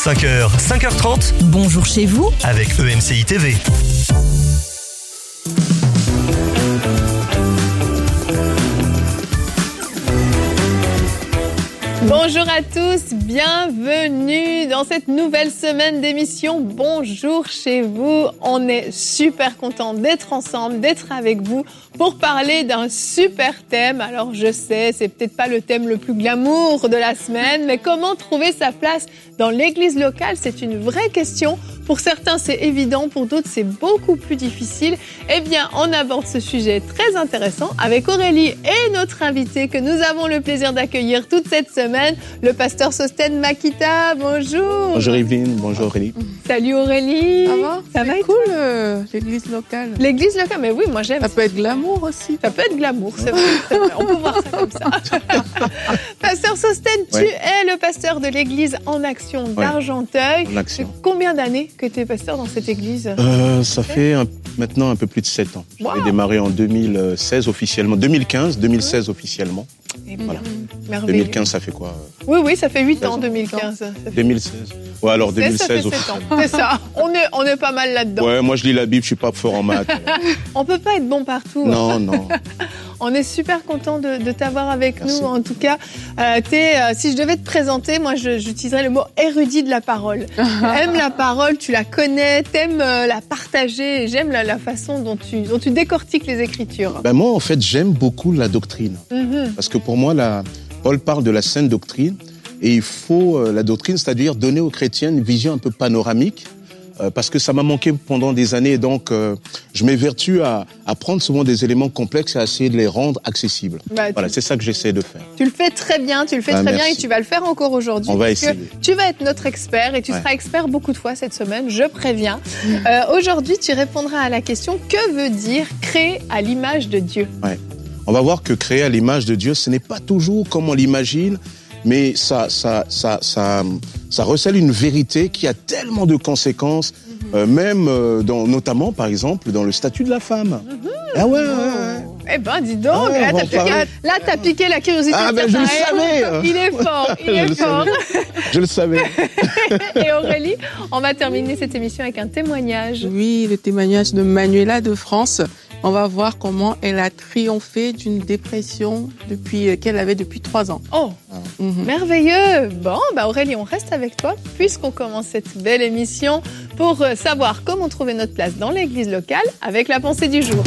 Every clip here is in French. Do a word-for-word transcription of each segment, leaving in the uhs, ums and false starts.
cinq heures, cinq heures trente. Bonjour chez vous avec E M C I T V. Bonjour à tous, bienvenue dans cette nouvelle semaine d'émission Bonjour chez vous. On est super content d'être ensemble, d'être avec vous pour parler d'un super thème. Alors je sais, c'est peut-être pas le thème le plus glamour de la semaine, mais comment trouver sa place dans l'église locale, c'est une vraie question. Pour certains, c'est évident, pour d'autres, c'est beaucoup plus difficile. Eh bien, on aborde ce sujet très intéressant avec Aurélie et notre invité que nous avons le plaisir d'accueillir toute cette semaine, le pasteur Sostène Makita. Bonjour. Bonjour Evelyne, bonjour Aurélie. Salut Aurélie. Ça va? Ça va C'est cool, euh, l'église locale. L'église locale, mais oui, moi j'aime. Ça peut être glamour aussi. Ça peut être glamour, c'est vrai. C'est vrai. On peut voir ça comme ça. Pasteur Sostène, tu ouais. es le pasteur de l'église En Action d'Argenteuil. En Action. Combien d'années que tu es pasteur dans cette église? euh, Ça fait un, maintenant un peu plus de sept ans. Wow. J'ai démarré en deux mille seize officiellement, deux mille quinze, deux mille seize officiellement. Eh bien, voilà. Merveilleux. deux mille quinze, ça fait quoi? Oui, oui, ça fait huit ans, deux mille quinze. Ça fait... deux mille seize. Ouais, alors deux mille seize officiellement. C'est ça, on est, on est pas mal là-dedans. Ouais, moi je lis la Bible, je suis pas fort en maths. On peut pas être bon partout. Non, non. On est super content de, de t'avoir avec Merci. nous. En tout cas, euh, t'es, euh, si je devais te présenter, moi je, j'utiliserais le mot érudit de la parole. Aimes la parole, tu la connais, t'aimes euh, la partager. J'aime la, la façon dont tu, dont tu décortiques les Écritures. Ben moi, en fait, j'aime beaucoup la doctrine. Mm-hmm. Parce que pour moi, la, Paul parle de la sainte doctrine. Et il faut, euh, la doctrine, c'est-à-dire donner aux chrétiens une vision un peu panoramique. Euh, parce que ça m'a manqué pendant des années, donc euh, je m'évertue à, à prendre souvent des éléments complexes et à essayer de les rendre accessibles. Bah, voilà, tu... c'est ça que j'essaie de faire. Tu le fais très bien, tu le fais bah, très merci. bien et tu vas le faire encore aujourd'hui. On va essayer. Tu vas être notre expert et tu ouais. seras expert beaucoup de fois cette semaine, je préviens. Euh, aujourd'hui, tu répondras à la question « Que veut dire créer à l'image de Dieu ?» ouais. On va voir que créer à l'image de Dieu, ce n'est pas toujours comme on l'imagine, mais ça, ça, ça, ça, ça recèle une vérité qui a tellement de conséquences, mm-hmm. euh, même euh, dans, notamment, par exemple, dans le statut de la femme. Mm-hmm. Ah ouais, ouais, ouais. Eh ben, dis donc, ah, là, t'as piqué, là, t'as piqué la curiosité. Ah ben, je le savais. Il est fort, il est je fort. Le je le savais. Et Aurélie, on va terminer cette émission avec un témoignage. Oui, le témoignage de Manuela de France. On va voir comment elle a triomphé d'une dépression depuis, qu'elle avait depuis trois ans. Oh, mm-hmm. merveilleux. Bon, bah Aurélie, on reste avec toi puisqu'on commence cette belle émission pour savoir comment trouver notre place dans l'église locale avec la pensée du jour.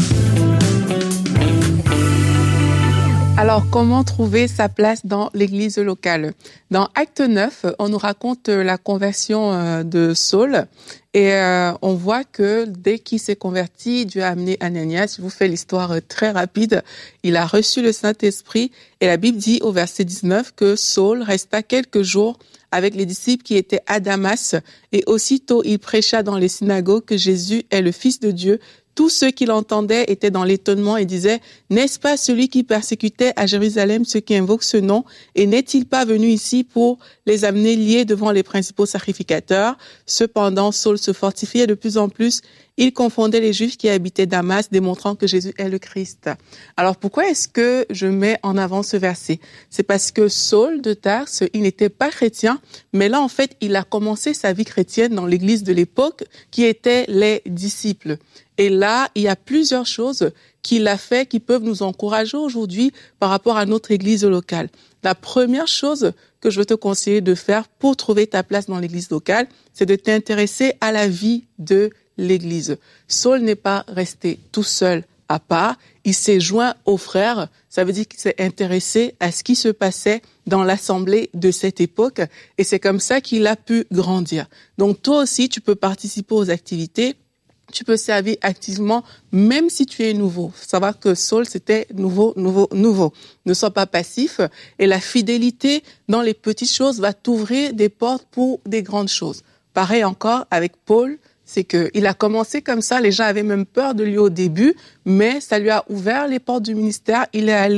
Alors, comment trouver sa place dans l'église locale? Dans Acte neuf, on nous raconte la conversion de Saul. Et euh, on voit que dès qu'il s'est converti, Dieu a amené Ananias. Je vous fais l'histoire très rapide. Il a reçu le Saint-Esprit. Et la Bible dit au verset dix-neuf que Saul resta quelques jours avec les disciples qui étaient à Damas. Et aussitôt, il prêcha dans les synagogues que Jésus est le Fils de Dieu. Tous ceux qui l'entendaient étaient dans l'étonnement et disaient « N'est-ce pas celui qui persécutait à Jérusalem ceux qui invoquent ce nom? Et n'est-il pas venu ici pour les amener liés devant les principaux sacrificateurs ?» Cependant, Saul se fortifiait de plus en plus. Il confondait les Juifs qui habitaient Damas, démontrant que Jésus est le Christ. Alors, pourquoi est-ce que je mets en avant ce verset? C'est parce que Saul de Tarse, il n'était pas chrétien, mais là, en fait, il a commencé sa vie chrétienne dans l'église de l'époque, qui étaient les disciples. Et là, il y a plusieurs choses qu'il a fait qui peuvent nous encourager aujourd'hui par rapport à notre église locale. La première chose que je veux te conseiller de faire pour trouver ta place dans l'église locale, c'est de t'intéresser à la vie de l'église. Saul n'est pas resté tout seul à part, il s'est joint aux frères, ça veut dire qu'il s'est intéressé à ce qui se passait dans l'assemblée de cette époque et c'est comme ça qu'il a pu grandir. Donc toi aussi, tu peux participer aux activités. Tu peux servir activement, même si tu es nouveau. Faut savoir que Saul, c'était nouveau, nouveau, nouveau. Ne sois pas passif. Et la fidélité dans les petites choses va t'ouvrir des portes pour des grandes choses. Pareil encore avec Paul, c'est que il a commencé comme ça. Les gens avaient même peur de lui au début, mais ça lui a ouvert les portes du ministère. Il est allé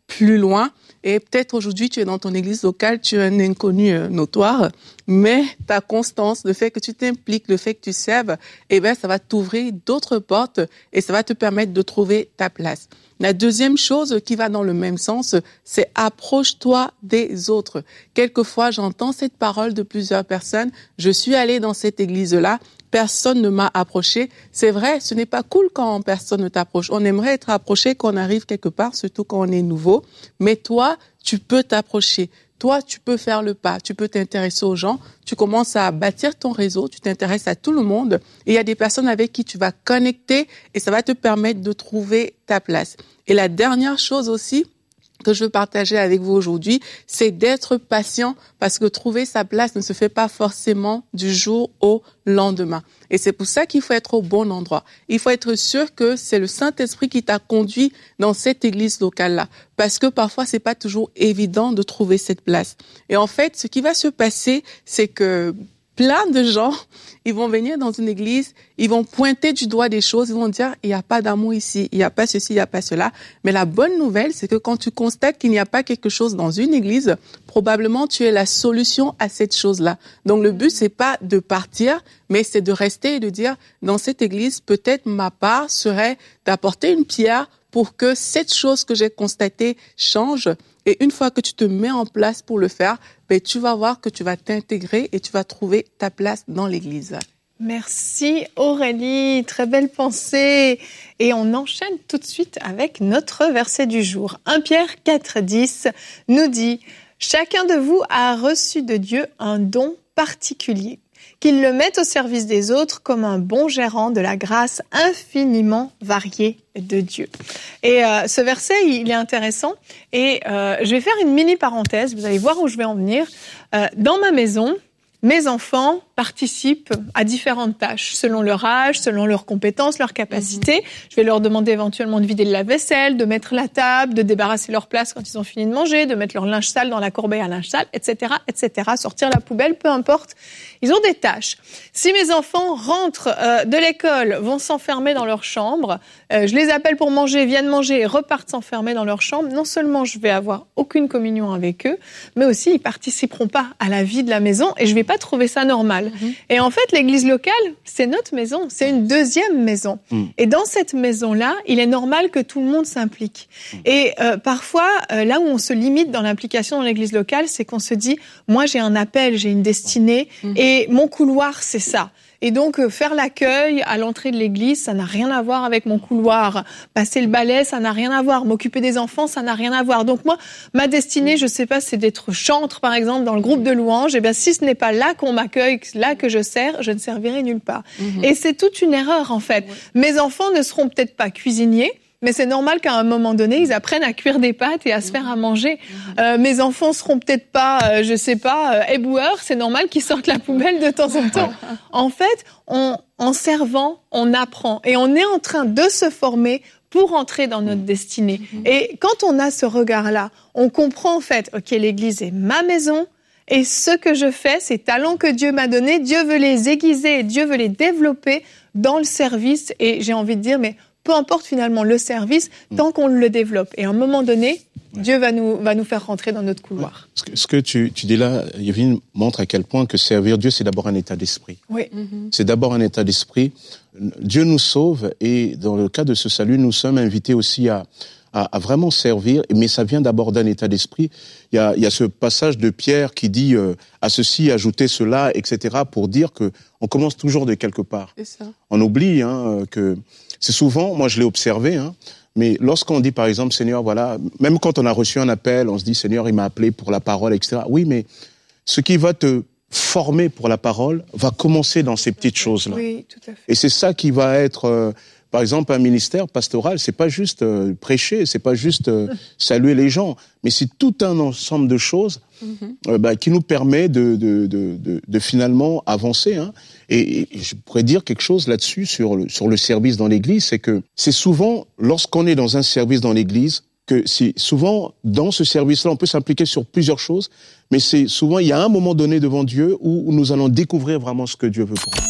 plus loin. Et peut-être aujourd'hui, tu es dans ton église locale, tu es un inconnu euh, notoire, mais ta constance, le fait que tu t'impliques, le fait que tu serves, eh ben, ça va t'ouvrir d'autres portes et ça va te permettre de trouver ta place. La deuxième chose qui va dans le même sens, c'est approche-toi des autres. Quelquefois, j'entends cette parole de plusieurs personnes. Je suis allée dans cette église-là. Personne ne m'a approché. C'est vrai, ce n'est pas cool quand personne ne t'approche. On aimerait être approché quand on arrive quelque part, surtout quand on est nouveau. Mais toi, tu peux t'approcher. Toi, tu peux faire le pas, tu peux t'intéresser aux gens, tu commences à bâtir ton réseau, tu t'intéresses à tout le monde et il y a des personnes avec qui tu vas connecter et ça va te permettre de trouver ta place. Et la dernière chose aussi que je veux partager avec vous aujourd'hui, c'est d'être patient parce que trouver sa place ne se fait pas forcément du jour au lendemain. Et c'est pour ça qu'il faut être au bon endroit. Il faut être sûr que c'est le Saint-Esprit qui t'a conduit dans cette église locale-là. Parce que parfois, c'est pas toujours évident de trouver cette place. Et en fait, ce qui va se passer, c'est que plein de gens, ils vont venir dans une église, ils vont pointer du doigt des choses, ils vont dire, il n'y a pas d'amour ici, il n'y a pas ceci, il n'y a pas cela. Mais la bonne nouvelle, c'est que quand tu constates qu'il n'y a pas quelque chose dans une église, probablement tu es la solution à cette chose-là. Donc le but, c'est pas de partir, mais c'est de rester et de dire, dans cette église, peut-être ma part serait d'apporter une pierre pour que cette chose que j'ai constatée change. Et une fois que tu te mets en place pour le faire, ben, tu vas voir que tu vas t'intégrer et tu vas trouver ta place dans l'église. Merci Aurélie, très belle pensée. Et on enchaîne tout de suite avec notre verset du jour. premier Pierre quatre dix nous dit « Chacun de vous a reçu de Dieu un don particulier. Qu'il le mette au service des autres comme un bon gérant de la grâce infiniment variée de Dieu. » Et euh, ce verset, il est intéressant. Et euh, je vais faire une mini parenthèse, vous allez voir où je vais en venir. Euh, dans ma maison, mes enfants participent à différentes tâches, selon leur âge, selon leurs compétences, leurs capacités. Mmh. Je vais leur demander éventuellement de vider le lave-vaisselle, de mettre la table, de débarrasser leur place quand ils ont fini de manger, de mettre leur linge sale dans la corbeille à linge sale, et cetera, et cetera. Sortir la poubelle, peu importe. Ils ont des tâches. Si mes enfants rentrent euh, de l'école, vont s'enfermer dans leur chambre, euh, je les appelle pour manger, viennent manger et repartent s'enfermer dans leur chambre, non seulement je vais avoir aucune communion avec eux, mais aussi ils participeront pas à la vie de la maison et je vais pas trouver ça normal. Mmh. Et en fait, l'église locale, c'est notre maison, c'est une deuxième maison. Mmh. Et dans cette maison-là, il est normal que tout le monde s'implique. Mmh. Et euh, parfois, euh, là où on se limite dans l'implication dans l'église locale, c'est qu'on se dit, moi j'ai un appel, j'ai une destinée, mmh. et mon couloir, c'est ça. Et donc, euh, faire l'accueil à l'entrée de l'église, ça n'a rien à voir avec mon couloir. Passer le balai, ça n'a rien à voir. M'occuper des enfants, ça n'a rien à voir. Donc moi, ma destinée, je sais pas, c'est d'être chantre, par exemple, dans le groupe de louanges. Et bien, si ce n'est pas là qu'on m'accueille, là que je sers, je ne servirai nulle part. Mmh. Et c'est toute une erreur, en fait. Ouais. Mes enfants ne seront peut-être pas cuisiniers, mais c'est normal qu'à un moment donné, ils apprennent à cuire des pâtes et à se faire à manger. Euh, mes enfants seront peut-être pas, euh, je sais pas, euh, éboueurs. C'est normal qu'ils sortent la poubelle de temps en temps. En fait, on, en servant, on apprend. Et on est en train de se former pour entrer dans notre destinée. Et quand on a ce regard-là, on comprend en fait, OK, l'église est ma maison. Et ce que je fais, ces talents que Dieu m'a donnés, Dieu veut les aiguiser, Dieu veut les développer dans le service. Et j'ai envie de dire, mais peu importe finalement le service, tant qu'on le développe. Et à un moment donné, ouais. Dieu va nous, va nous faire rentrer dans notre couloir. Ce que, ce que tu, tu dis là, Yevine, montre à quel point que servir Dieu, c'est d'abord un état d'esprit. Oui. Mm-hmm. C'est d'abord un état d'esprit. Dieu nous sauve et dans le cas de ce salut, nous sommes invités aussi à, à, à vraiment servir, mais ça vient d'abord d'un état d'esprit. Il y a, il y a ce passage de Pierre qui dit euh, à ceci, ajoutez cela, et cetera, pour dire que on commence toujours de quelque part. C'est ça. On oublie hein, que c'est souvent, moi je l'ai observé, hein, mais lorsqu'on dit par exemple, Seigneur, voilà, même quand on a reçu un appel, on se dit, Seigneur, il m'a appelé pour la parole, et cetera. Oui, mais ce qui va te former pour la parole va commencer dans ces petites choses-là. Oui, tout à fait. Et c'est ça qui va être, euh, par exemple, un ministère pastoral, c'est pas juste euh, prêcher, c'est pas juste euh, saluer les gens, mais c'est tout un ensemble de choses mm-hmm. euh, bah, qui nous permet de, de, de, de, de finalement avancer. Hein. Et, et je pourrais dire quelque chose là-dessus sur le, sur le service dans l'Église, c'est que c'est souvent, lorsqu'on est dans un service dans l'Église, que c'est souvent dans ce service-là, on peut s'impliquer sur plusieurs choses, mais c'est souvent, il y a un moment donné devant Dieu où, où nous allons découvrir vraiment ce que Dieu veut pour nous.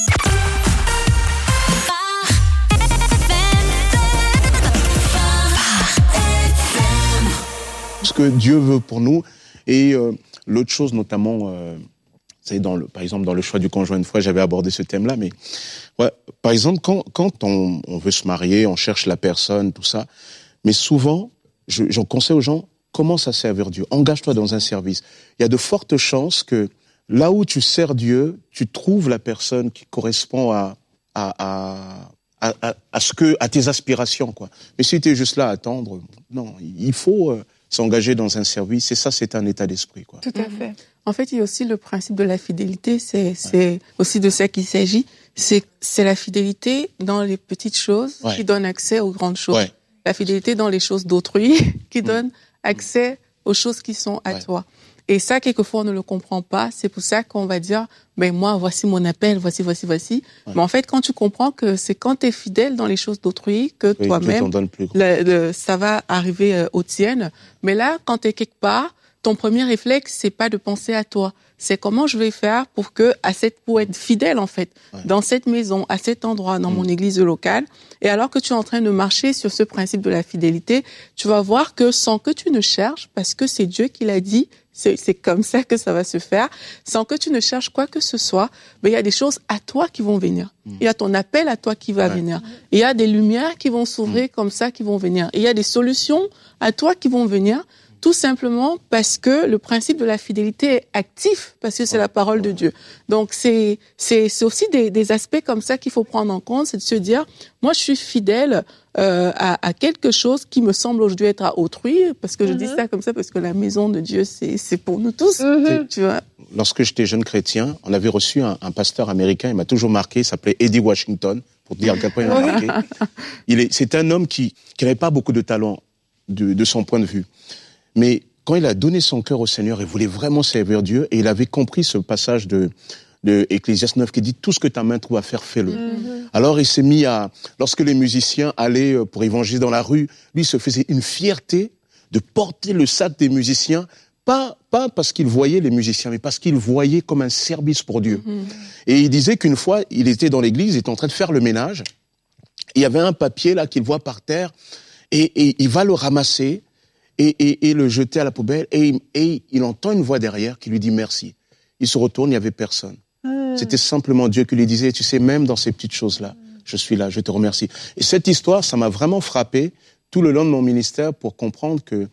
que Dieu veut pour nous. Et euh, l'autre chose, notamment, euh, c'est dans le, par exemple, dans le choix du conjoint, une fois, j'avais abordé ce thème-là, mais ouais, par exemple, quand, quand on, on veut se marier, on cherche la personne, tout ça, mais souvent, je, j'en conseille aux gens, commence à servir Dieu, engage-toi dans un service. Il y a de fortes chances que là où tu sers Dieu, tu trouves la personne qui correspond à, à, à, à, à, à ce que, à tes aspirations, quoi. Mais si tu es juste là à attendre, non, il faut euh, s'engager dans un service, et ça, c'est un état d'esprit, quoi. Tout à fait. En fait, il y a aussi le principe de la fidélité, c'est, c'est ouais. aussi de ça qu'il s'agit. C'est, c'est la fidélité dans les petites choses ouais. qui donne accès aux grandes choses. Ouais. La fidélité dans les choses d'autrui qui donne accès aux choses qui sont à ouais. toi. Et ça, quelquefois, on ne le comprend pas. C'est pour ça qu'on va dire, ben moi, voici mon appel, voici, voici, voici. Ouais. Mais en fait, quand tu comprends que c'est quand tu es fidèle dans les choses d'autrui que oui, toi-même, le, le, ça va arriver euh, aux tiennes. Mais là, quand tu es quelque part, ton premier réflexe, c'est pas de penser à toi. C'est comment je vais faire pour que, à cette, pour être fidèle, en fait, ouais. dans cette maison, à cet endroit, dans mmh. mon église locale. Et alors que tu es en train de marcher sur ce principe de la fidélité, tu vas voir que sans que tu ne cherches, parce que c'est Dieu qui l'a dit, c'est, c'est comme ça que ça va se faire, sans que tu ne cherches quoi que ce soit, ben, il y a des choses à toi qui vont venir. Mmh. Il y a ton appel à toi qui va ouais. venir. Il y a des lumières qui vont s'ouvrir mmh. comme ça, qui vont venir. Et il y a des solutions à toi qui vont venir. Tout simplement parce que le principe de la fidélité est actif, parce que c'est la parole de Dieu. Donc, c'est, c'est, c'est aussi des, des aspects comme ça qu'il faut prendre en compte, c'est de se dire, moi, je suis fidèle euh, à, à quelque chose qui me semble aujourd'hui être à autrui, parce que mm-hmm. je dis ça comme ça, parce que la maison de Dieu, c'est, c'est pour nous tous, mm-hmm. tu vois. Lorsque j'étais jeune chrétien, on avait reçu un, un pasteur américain, il m'a toujours marqué, il s'appelait Eddie Washington, pour dire à quel point il m'a marqué. Il est, c'est un homme qui, qui n'avait pas beaucoup de talent, de, de son point de vue. Mais quand il a donné son cœur au Seigneur, il voulait vraiment servir Dieu, et il avait compris ce passage de, de Ecclésiaste neuf qui dit « Tout ce que ta main trouve à faire, fais-le mm-hmm. ». Alors il s'est mis à, lorsque les musiciens allaient pour évangéliser dans la rue, lui se faisait une fierté de porter le sac des musiciens, pas, pas parce qu'il voyait les musiciens, mais parce qu'il voyait comme un service pour Dieu. Mm-hmm. Et il disait qu'une fois, il était dans l'église, il était en train de faire le ménage, et il y avait un papier là qu'il voit par terre, et, et il va le ramasser, Et, et, et le jeter à la poubelle, et, et il entend une voix derrière qui lui dit merci. Il se retourne, il n'y avait personne. Mmh. C'était simplement Dieu qui lui disait, tu sais, même dans ces petites choses-là, mmh. je suis là, je te remercie. Et cette histoire, ça m'a vraiment frappé tout le long de mon ministère pour comprendre que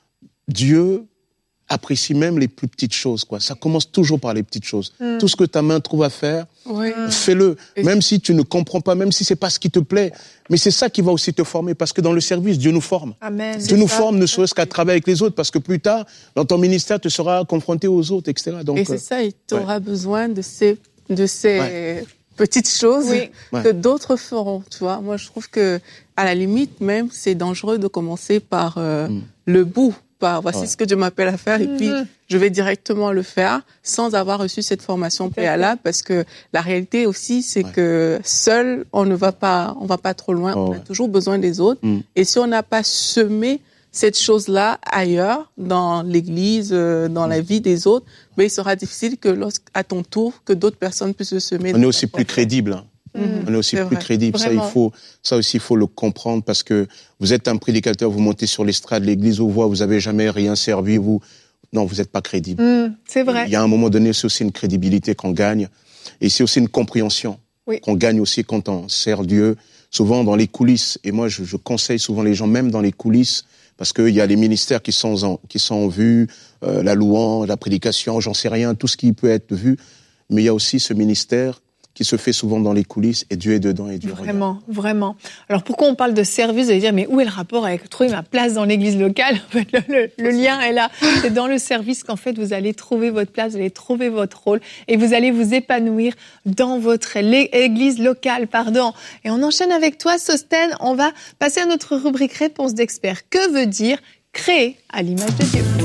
Dieu apprécie même les plus petites choses, quoi. Ça commence toujours par les petites choses. Mmh. Tout ce que ta main trouve à faire, oui. fais-le. Et même si tu ne comprends pas, même si c'est pas ce qui te plaît. Mais c'est ça qui va aussi te former, parce que dans le service, Dieu nous forme. Amen. Dieu nous ça. forme, ne serait-ce qu'à travailler avec les autres, parce que plus tard, dans ton ministère, tu seras confronté aux autres, et cetera. Donc, et c'est ça, tu auras ouais. besoin de ces, de ces ouais. petites choses oui. que ouais. d'autres feront, tu vois. Moi, je trouve que, à la limite, même, c'est dangereux de commencer par euh, mm. le bout. Voici ouais. ce que Dieu m'appelle à faire, et puis mmh. je vais directement le faire sans avoir reçu cette formation préalable, parce que la réalité aussi, c'est ouais. que seul, on ne va pas, on va pas trop loin. Oh, on a ouais. toujours besoin des autres. Mmh. Et si on n'a pas semé cette chose-là ailleurs, dans l'église, dans mmh. la vie des autres, ben, il sera difficile que, lorsqu'à ton tour, que d'autres personnes puissent se semer. On est aussi plus crédible. Hein. Mmh, on est aussi c'est plus vrai. crédible. Ça, il faut, ça aussi, il faut le comprendre, parce que vous êtes un prédicateur, vous montez sur l'estrade, l'église vous voit, vous avez jamais rien servi, vous, non, vous n'êtes pas crédible. Mmh, c'est vrai. Il y a un moment donné, c'est aussi une crédibilité qu'on gagne, et c'est aussi une compréhension oui. qu'on gagne aussi quand on sert Dieu, souvent dans les coulisses. Et moi, je, je conseille souvent les gens, même dans les coulisses, parce qu'il y a les ministères qui sont en, qui sont en vue, euh, la louange, la prédication, j'en sais rien, tout ce qui peut être vu, mais il y a aussi ce ministère qui se fait souvent dans les coulisses, et Dieu est dedans et Dieu regarde. Vraiment, vraiment. Alors pourquoi on parle de service? Vous allez dire, mais où est le rapport avec trouver ma place dans l'église locale? En fait, le, le, le lien est là. C'est dans le service qu'en fait vous allez trouver votre place, vous allez trouver votre rôle, et vous allez vous épanouir dans votre église locale, pardon. Et on enchaîne avec toi, Sostène. On va passer à notre rubrique réponse d'expert. Que veut dire créer à l'image de Dieu?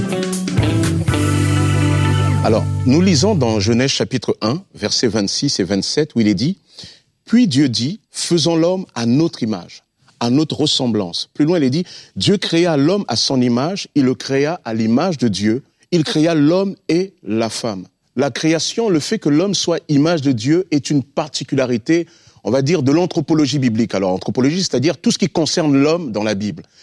Alors, nous lisons dans Genèse chapitre un, versets vingt-six et vingt-sept, où il est dit « Puis Dieu dit, faisons l'homme à notre image, à notre ressemblance. » Plus loin, il est dit « Dieu créa l'homme à son image, il le créa à l'image de Dieu, il créa l'homme et la femme. » La création, le fait que l'homme soit image de Dieu est une particularité, on va dire, de l'anthropologie biblique. Alors, anthropologie, c'est-à-dire tout ce qui concerne l'homme dans la Bible.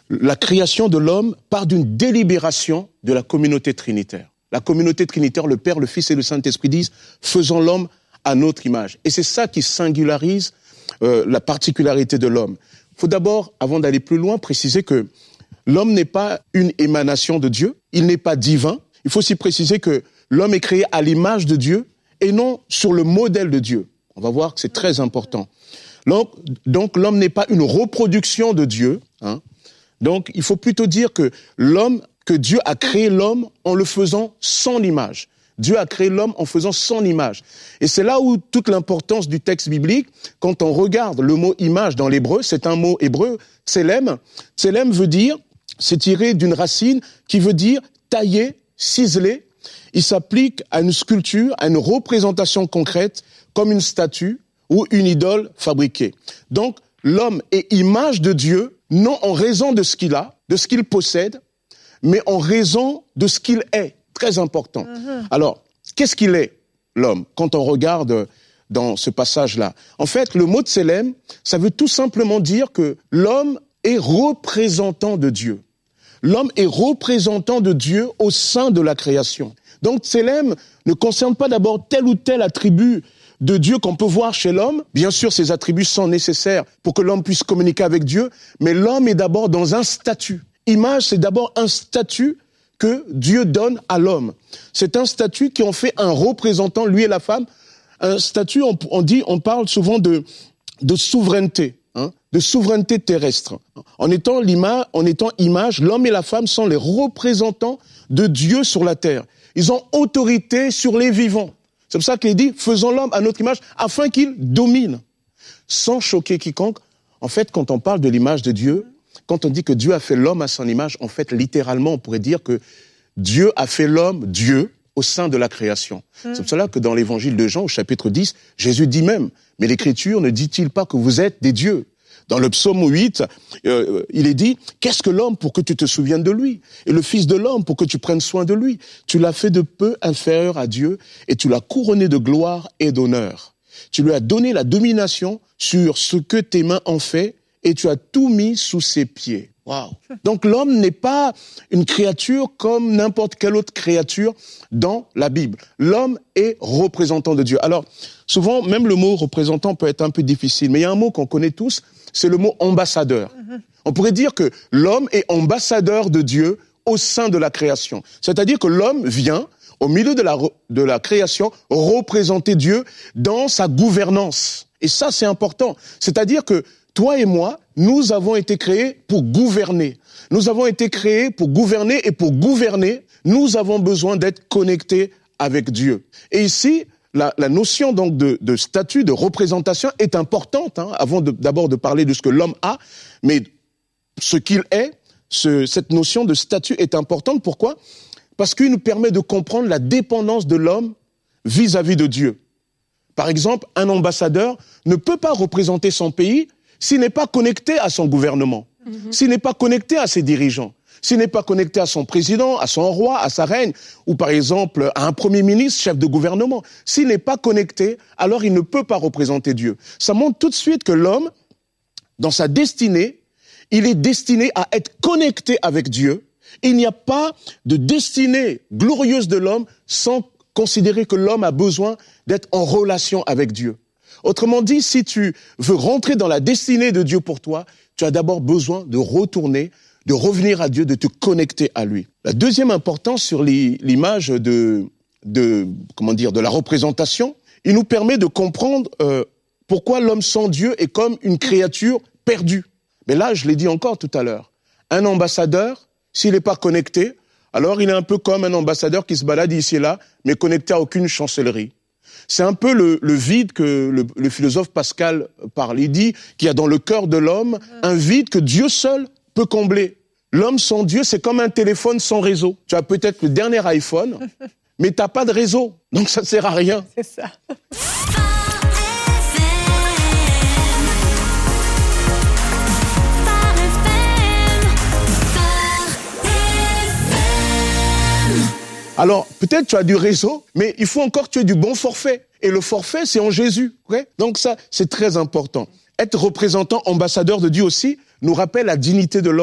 la création de l'homme part d'une délibération de la communauté trinitaire. La communauté trinitaire, le Père, le Fils et le Saint-Esprit disent « faisons l'homme à notre image ». Et c'est ça qui singularise euh, la particularité de l'homme. Il faut d'abord, avant d'aller plus loin, préciser que l'homme n'est pas une émanation de Dieu, il n'est pas divin. Il faut aussi préciser que l'homme est créé à l'image de Dieu et non sur le modèle de Dieu. On va voir que c'est très important. Donc, donc l'homme n'est pas une reproduction de Dieu. Hein. Donc il faut plutôt dire que l'homme, que Dieu a créé l'homme en le faisant son image. Dieu a créé l'homme en faisant son image. Et c'est là où toute l'importance du texte biblique, quand on regarde le mot image dans l'hébreu, c'est un mot hébreu, tselem. Tselem veut dire, c'est tiré d'une racine qui veut dire tailler, ciseler. Il s'applique à une sculpture, à une représentation concrète, comme une statue ou une idole fabriquée. Donc, l'homme est image de Dieu, non en raison de ce qu'il a, de ce qu'il possède, mais en raison de ce qu'il est. Très important. Mmh. Alors, qu'est-ce qu'il est, l'homme, quand on regarde dans ce passage-là? En fait, le mot tselem, ça veut tout simplement dire que l'homme est représentant de Dieu. L'homme est représentant de Dieu au sein de la création. Donc, tselem ne concerne pas d'abord tel ou tel attribut de Dieu qu'on peut voir chez l'homme. Bien sûr, ces attributs sont nécessaires pour que l'homme puisse communiquer avec Dieu, mais l'homme est d'abord dans un statut. Image, c'est d'abord un statut que Dieu donne à l'homme. C'est un statut qui en fait un représentant, lui et la femme. Un statut, on, on dit, on parle souvent de, de souveraineté, hein, de souveraineté terrestre. En étant l'image, en étant image, l'homme et la femme sont les représentants de Dieu sur la terre. Ils ont autorité sur les vivants. C'est pour ça qu'il est dit, faisons l'homme à notre image, afin qu'il domine, sans choquer quiconque. En fait, quand on parle de l'image de Dieu, quand on dit que Dieu a fait l'homme à son image, en fait, littéralement, on pourrait dire que Dieu a fait l'homme, Dieu, au sein de la création. Mmh. C'est pour cela que dans l'évangile de Jean, au chapitre dix, Jésus dit même, mais l'Écriture ne dit-il pas que vous êtes des dieux? Dans le psaume huit, euh, il est dit, qu'est-ce que l'homme pour que tu te souviennes de lui? Et le fils de l'homme pour que tu prennes soin de lui? Tu l'as fait de peu inférieur à Dieu et tu l'as couronné de gloire et d'honneur. Tu lui as donné la domination sur ce que tes mains ont fait et tu as tout mis sous ses pieds. Waouh! Donc l'homme n'est pas une créature comme n'importe quelle autre créature dans la Bible. L'homme est représentant de Dieu. Alors, souvent, même le mot représentant peut être un peu difficile, mais il y a un mot qu'on connaît tous, c'est le mot ambassadeur. Mm-hmm. On pourrait dire que l'homme est ambassadeur de Dieu au sein de la création. C'est-à-dire que l'homme vient, au milieu de la, de la création, représenter Dieu dans sa gouvernance. Et ça, c'est important. C'est-à-dire que toi et moi, nous avons été créés pour gouverner. Nous avons été créés pour gouverner et pour gouverner, nous avons besoin d'être connectés avec Dieu. Et ici, la, la notion donc de, de statut, de représentation est importante, hein, avant de, d'abord de parler de ce que l'homme a, mais ce qu'il est, ce, cette notion de statut est importante. Pourquoi? Parce qu'il nous permet de comprendre la dépendance de l'homme vis-à-vis de Dieu. Par exemple, un ambassadeur ne peut pas représenter son pays s'il n'est pas connecté à son gouvernement, mmh. s'il n'est pas connecté à ses dirigeants, s'il n'est pas connecté à son président, à son roi, à sa reine, ou par exemple à un premier ministre, chef de gouvernement. S'il n'est pas connecté, alors il ne peut pas représenter Dieu. Ça montre tout de suite que l'homme, dans sa destinée, il est destiné à être connecté avec Dieu. Il n'y a pas de destinée glorieuse de l'homme sans considérer que l'homme a besoin d'être en relation avec Dieu. Autrement dit, si tu veux rentrer dans la destinée de Dieu pour toi, tu as d'abord besoin de retourner, de revenir à Dieu, de te connecter à lui. La deuxième importance sur l'image de, de, comment dire, de la représentation, il nous permet de comprendre euh, pourquoi l'homme sans Dieu est comme une créature perdue. Mais là, je l'ai dit encore tout à l'heure, un ambassadeur, s'il n'est pas connecté, alors il est un peu comme un ambassadeur qui se balade ici et là, mais connecté à aucune chancellerie. C'est un peu le, le vide que le, le philosophe Pascal parle. Il dit qu'il y a dans le cœur de l'homme un vide que Dieu seul peut combler. L'homme sans Dieu, c'est comme un téléphone sans réseau. Tu as peut-être le dernier iPhone, mais tu n'as pas de réseau. Donc ça ne sert à rien. C'est ça. Alors, peut-être tu as du réseau, mais il faut encore que tu aies du bon forfait. Et le forfait, c'est en Jésus. Okay? Donc ça, c'est très important. Être représentant, ambassadeur de Dieu aussi, nous rappelle la dignité de l'homme.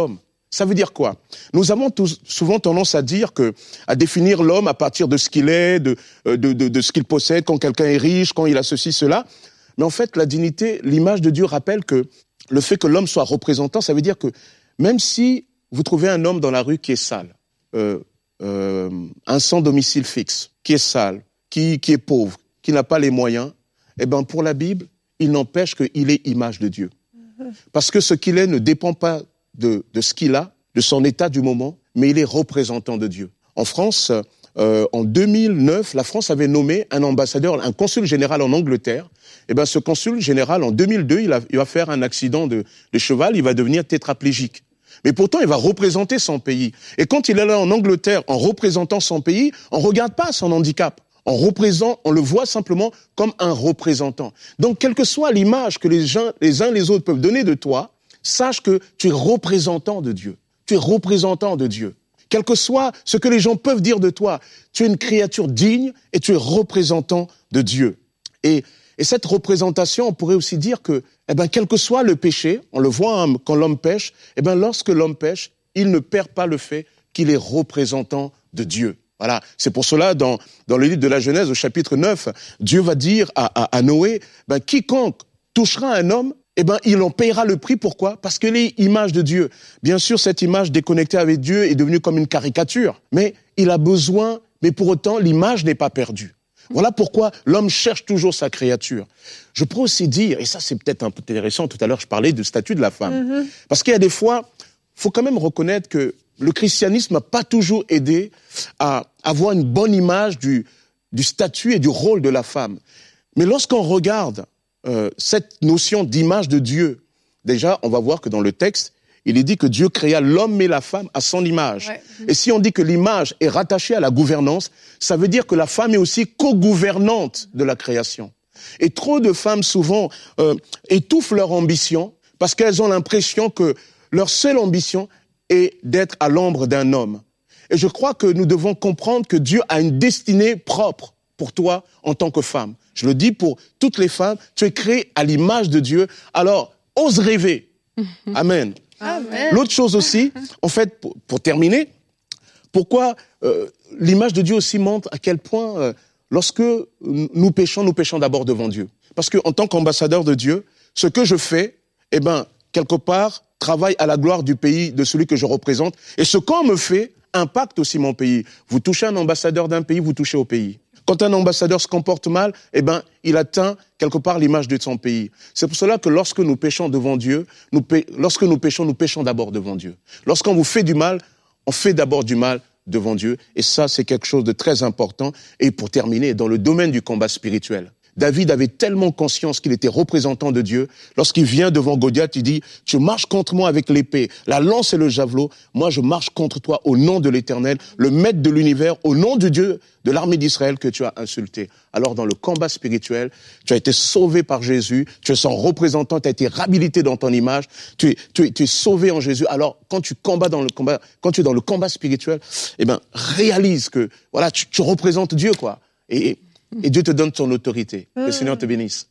Ça veut dire quoi? Nous avons tous, souvent tendance à dire que, à définir l'homme à partir de ce qu'il est, de, de, de, de ce qu'il possède, quand quelqu'un est riche, quand il a ceci, cela. Mais en fait, la dignité, l'image de Dieu rappelle que le fait que l'homme soit représentant, ça veut dire que même si vous trouvez un homme dans la rue qui est sale, euh, euh, un sans domicile fixe, qui est sale, qui, qui est pauvre, qui n'a pas les moyens, eh ben pour la Bible, il n'empêche qu'il est image de Dieu. Parce que ce qu'il est ne dépend pas de, de ce qu'il a, de son état du moment, mais il est représentant de Dieu. En France, euh, en deux mille neuf, la France avait nommé un ambassadeur, un consul général en Angleterre. Eh ben, ce consul général, en deux mille deux, il, a, il va faire un accident de, de cheval, il va devenir tétraplégique. Mais pourtant, il va représenter son pays. Et quand il est là en Angleterre, en représentant son pays, on ne regarde pas son handicap. On représente, on le voit simplement comme un représentant. Donc, quelle que soit l'image que les gens, les uns les autres peuvent donner de toi, sache que tu es représentant de Dieu. Tu es représentant de Dieu. Quel que soit ce que les gens peuvent dire de toi, tu es une créature digne et tu es représentant de Dieu. Et, et cette représentation, on pourrait aussi dire que, eh ben, quel que soit le péché, on le voit hein, quand l'homme pêche, eh ben, lorsque l'homme pêche, il ne perd pas le fait qu'il est représentant de Dieu. Voilà, c'est pour cela, dans, dans le livre de la Genèse, au chapitre neuf, Dieu va dire à, à, à Noé, ben, quiconque touchera un homme, eh ben, il en payera le prix. Pourquoi? Parce qu'il est image de Dieu. Bien sûr, cette image déconnectée avec Dieu est devenue comme une caricature, mais il a besoin, mais pour autant, l'image n'est pas perdue. Voilà pourquoi l'homme cherche toujours sa créature. Je pourrais aussi dire, et ça c'est peut-être un peu intéressant, tout à l'heure je parlais du statut de la femme, mm-hmm. parce qu'il y a des fois, faut quand même reconnaître que le christianisme n'a pas toujours aidé à avoir une bonne image du, du statut et du rôle de la femme. Mais lorsqu'on regarde euh, cette notion d'image de Dieu, déjà, on va voir que dans le texte, il est dit que Dieu créa l'homme et la femme à son image. Ouais. Et si on dit que l'image est rattachée à la gouvernance, ça veut dire que la femme est aussi co-gouvernante de la création. Et trop de femmes, souvent, euh, étouffent leur ambition parce qu'elles ont l'impression que leur seule ambition est d'être à l'ombre d'un homme. Et je crois que nous devons comprendre que Dieu a une destinée propre pour toi en tant que femme. Je le dis pour toutes les femmes, tu es créée à l'image de Dieu, alors ose rêver. Amen. Amen. L'autre chose aussi, en fait, pour, pour terminer, pourquoi euh, l'image de Dieu aussi montre à quel point, euh, lorsque nous péchons, nous péchons d'abord devant Dieu. Parce que en tant qu'ambassadeur de Dieu, ce que je fais, eh ben, quelque part, travaille à la gloire du pays de celui que je représente. Et ce qu'on me fait impacte aussi mon pays. Vous touchez un ambassadeur d'un pays, vous touchez au pays. Quand un ambassadeur se comporte mal, eh ben, il atteint quelque part l'image de son pays. C'est pour cela que lorsque nous péchons devant Dieu, nous pé... lorsque nous péchons, nous péchons d'abord devant Dieu. Lorsqu'on vous fait du mal, on fait d'abord du mal devant Dieu. Et ça, c'est quelque chose de très important. Et pour terminer, dans le domaine du combat spirituel, David avait tellement conscience qu'il était représentant de Dieu. Lorsqu'il vient devant Goliath, il dit, « Tu marches contre moi avec l'épée, la lance et le javelot. Moi, je marche contre toi au nom de l'Éternel, le maître de l'univers, au nom du Dieu de l'armée d'Israël que tu as insulté. » Alors, dans le combat spirituel, tu as été sauvé par Jésus, tu es son représentant, tu as été réhabilité dans ton image, tu es, tu es, tu es sauvé en Jésus. Alors, quand tu combats dans le combat, quand tu es dans le combat spirituel, eh ben, réalise que, voilà, tu, tu représentes Dieu, quoi. Et, Et Dieu te donne son autorité. Que le Seigneur te bénisse.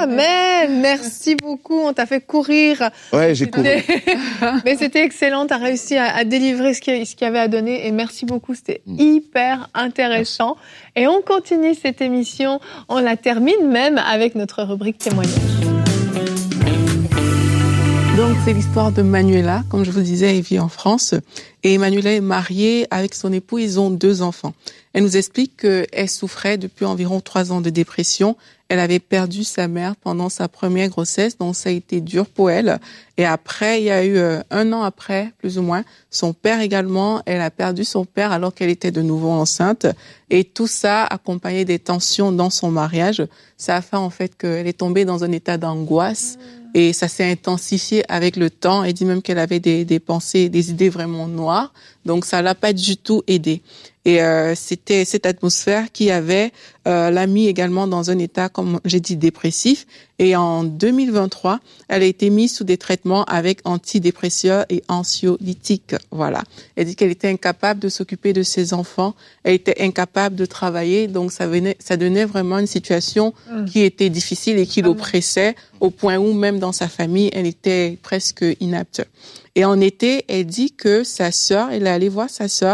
Amen. Merci beaucoup. On t'a fait courir. Ouais, j'ai couru. Mais c'était excellent. Tu as réussi à, à délivrer ce qu'il y avait à donner. Et merci beaucoup. C'était mm. hyper intéressant. Merci. Et on continue cette émission. On la termine même avec notre rubrique témoignage. Donc, c'est l'histoire de Manuela. Comme je vous disais, elle vit en France. Et Manuela est mariée avec son époux. Ils ont deux enfants. Elle nous explique qu'elle souffrait depuis environ trois ans de dépression. Elle avait perdu sa mère pendant sa première grossesse, donc ça a été dur pour elle. Et après, il y a eu euh, un an après, plus ou moins, son père également. Elle a perdu son père alors qu'elle était de nouveau enceinte. Et tout ça, accompagné des tensions dans son mariage, ça a fait en fait qu'elle est tombée dans un état d'angoisse. Et ça s'est intensifié avec le temps. Elle dit même qu'elle avait des, des pensées, des idées vraiment noires. Donc, ça l'a pas du tout aidée. Et euh, c'était cette atmosphère qui avait euh, l'a mis également dans un état, comme j'ai dit, dépressif. Et en deux mille vingt-trois, elle a été mise sous des traitements avec antidépresseurs et anxiolytiques. Voilà. Elle dit qu'elle était incapable de s'occuper de ses enfants. Elle était incapable de travailler. Donc, ça venait, ça donnait vraiment une situation mmh. qui était difficile et qui l'oppressait au point où même dans sa famille, elle était presque inapte. Et en été, elle dit que sa sœur, elle est allée voir sa sœur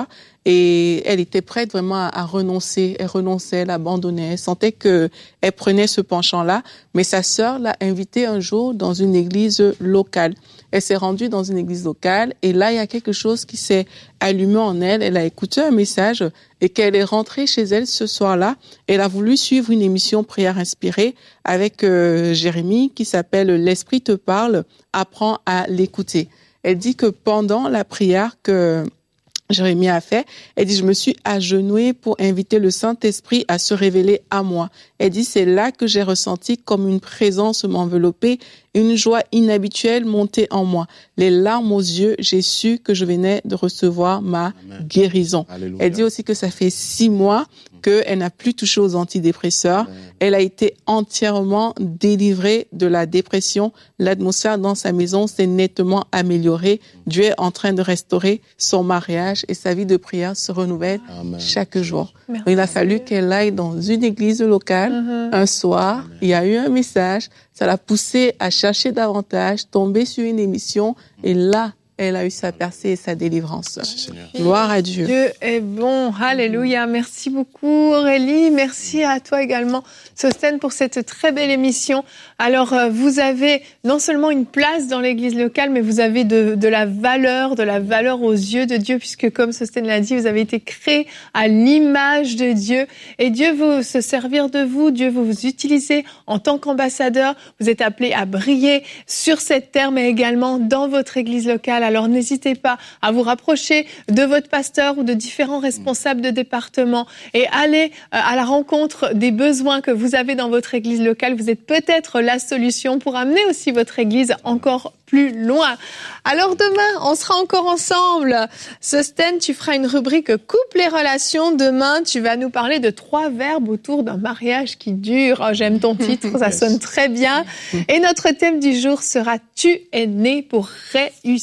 et elle était prête vraiment à, à renoncer. Elle renonçait, elle abandonnait. Elle sentait que elle prenait ce penchant-là. Mais sa sœur l'a invitée un jour dans une église locale. Elle s'est rendue dans une église locale et là, il y a quelque chose qui s'est allumé en elle. Elle a écouté un message et qu'elle est rentrée chez elle ce soir-là. Elle a voulu suivre une émission Prière inspirée avec euh, Jérémie qui s'appelle « L'Esprit te parle, apprends à l'écouter ». Elle dit que pendant la prière que Jérémie a fait, elle dit, je me suis agenouillée pour inviter le Saint-Esprit à se révéler à moi. Elle dit, c'est là que j'ai ressenti comme une présence m'envelopper, une joie inhabituelle monter en moi. Les larmes aux yeux, j'ai su que je venais de recevoir ma Amen. Guérison. Alléluia. Elle dit aussi que ça fait six mois qu'elle n'a plus touché aux antidépresseurs. Amen. Elle a été entièrement délivrée de la dépression. L'atmosphère dans sa maison s'est nettement améliorée. Dieu est en train de restaurer son mariage et sa vie de prière se renouvelle Amen. Chaque jour. Merci. Il a fallu qu'elle aille dans une église locale mm-hmm. un soir. Amen. Il y a eu un message. Ça l'a poussée à chercher davantage, tomber sur une émission et là, elle a eu sa percée et sa délivrance. Gloire à Dieu. Dieu est bon. Alléluia. Merci beaucoup Aurélie. Merci à toi également Sostène pour cette très belle émission. Alors vous avez non seulement une place dans l'église locale, mais vous avez de, de la valeur, de la valeur aux yeux de Dieu, puisque comme Sostène l'a dit, vous avez été créé à l'image de Dieu. Et Dieu veut se servir de vous, Dieu veut vous utiliser en tant qu'ambassadeur. Vous êtes appelés à briller sur cette terre, mais également dans votre église locale. Alors n'hésitez pas à vous rapprocher de votre pasteur ou de différents responsables de département et allez à la rencontre des besoins que vous avez dans votre église locale. Vous êtes peut-être la solution pour amener aussi votre église encore plus loin. Alors demain, on sera encore ensemble. Sostène, tu feras une rubrique coupe les relations. Demain, tu vas nous parler de trois verbes autour d'un mariage qui dure. Oh, j'aime ton titre, ça sonne très bien. Et notre thème du jour sera « Tu es né pour réussir ».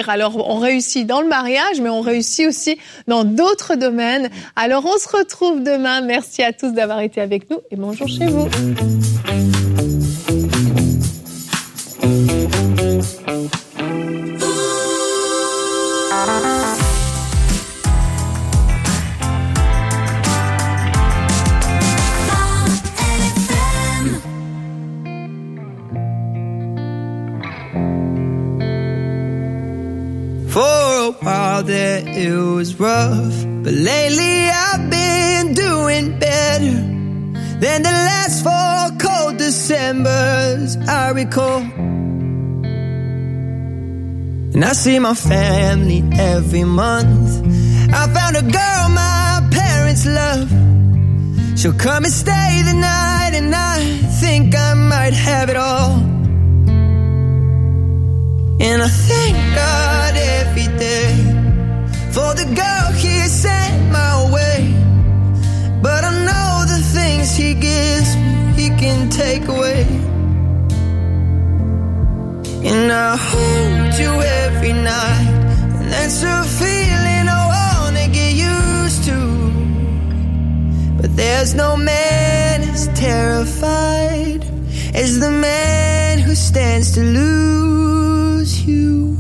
Alors, on réussit dans le mariage, mais on réussit aussi dans d'autres domaines. Alors, on se retrouve demain. Merci à tous d'avoir été avec nous et bonjour chez vous. For a while there it was rough, but lately I've been doing better than the last four cold Decembers I recall. And I see my family every month. I found a girl my parents love. She'll come and stay the night, and I think I might have it all. And I thank God every day for the girl He sent my way. But I know the things He gives me, He can take away. And I hold you every night, and that's a feeling I wanna get used to. But there's no man as terrified as the man who stands to lose you.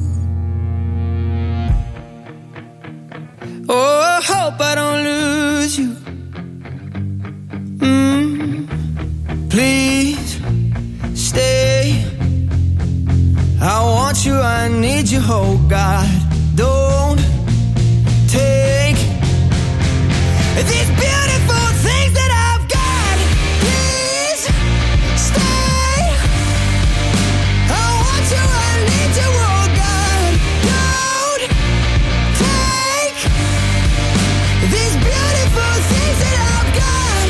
Oh, I hope I don't lose you. Mm, please stay. I want you, I need you, oh God. Don't take these beautiful things that I've got. Please stay. I want you, I need you, oh God. Don't take these beautiful things that I've got.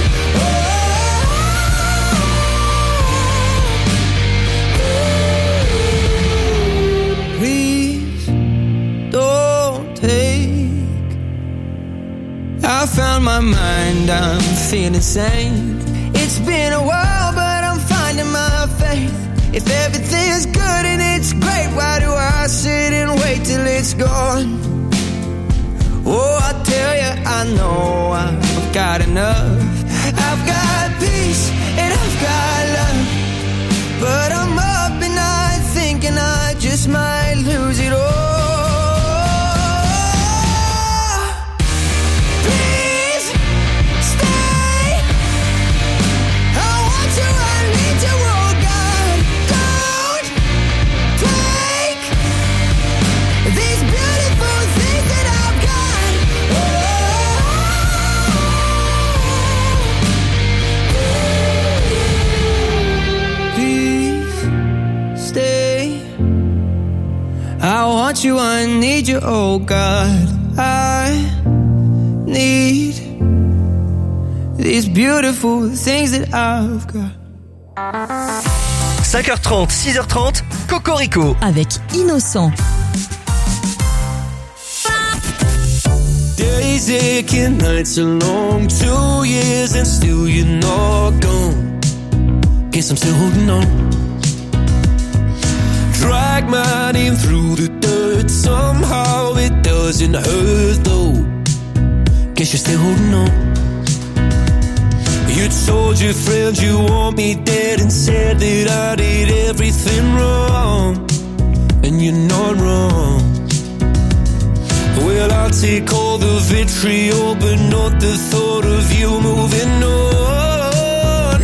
Oh, please don't take. I found my mind, I'm feeling sane. It's been a while, but I'm finding my faith. If everything's good and it's great, why do I sit and wait till it's gone? Oh, I tell you, I know I've got enough. I've got peace and I've got love, but I'm up at night thinking I just might lose it all. I want you, I need you, oh God. I need these beautiful things that I've got. cinq heures trente, six heures trente, Cocorico. Avec Innocent. Days aching, nights are long. Two years and still you're not gone. Guess I'm still holding on. Drag my name through the dirt. Somehow it doesn't hurt though. Guess you're still holding on. You told your friends you want me dead and said that I did everything wrong. And you're not wrong. Well, I'll take all the vitriol, but not the thought of you moving on.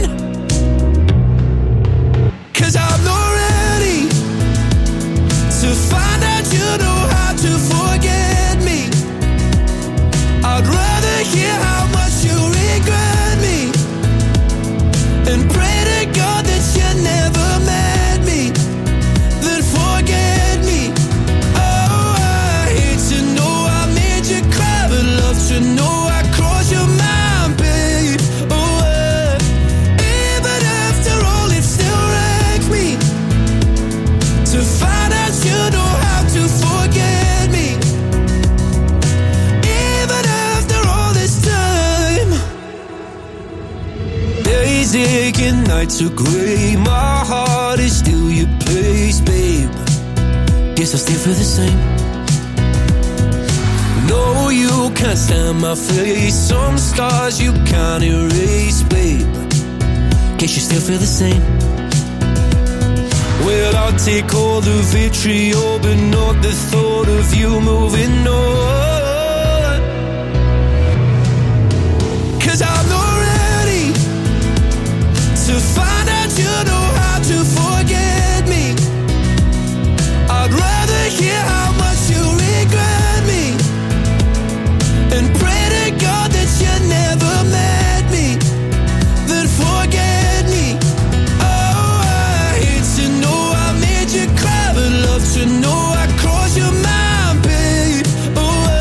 Cause I'm not ready to find out you know how to forget me. I'd rather hear how much you regret me and pray to God that you never met me than forget me. Oh, I hate to know I made you cry, but love to know I crossed your mind, babe. Oh, uh, even after all, it still wrecks me to find out you know how to forget me. Even after all this time. Days aching, nights are gray. My heart is still your place, babe. Guess I still feel the same. No, you can't stand my face. Some scars you can't erase, babe. Guess you still feel the same. Well, I'll take all the vitriol, but not the thought of you moving on. Cause I'm not ready to find out you know how to forget me. I'd rather hear how much you regret me and pray to God that you never met me than forget me. Oh, I hate to know I made you cry, but love to know I crossed your mind, babe. Oh,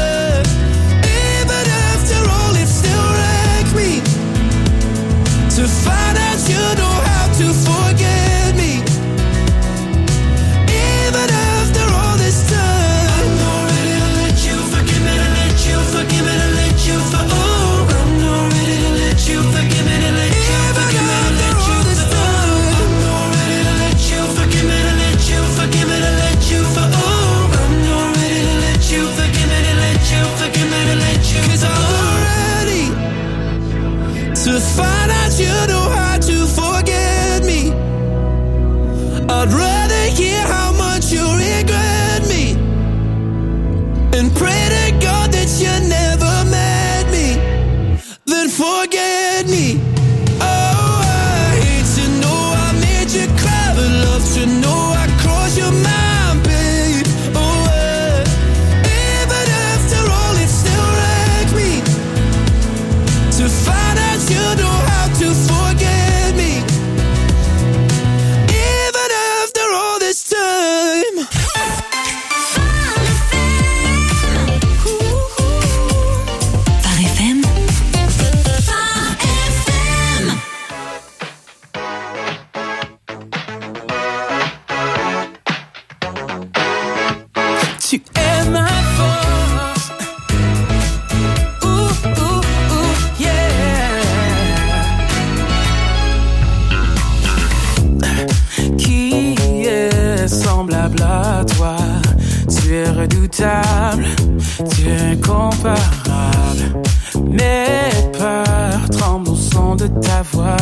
incomparable. Mes peurs tremblent au son de ta voix.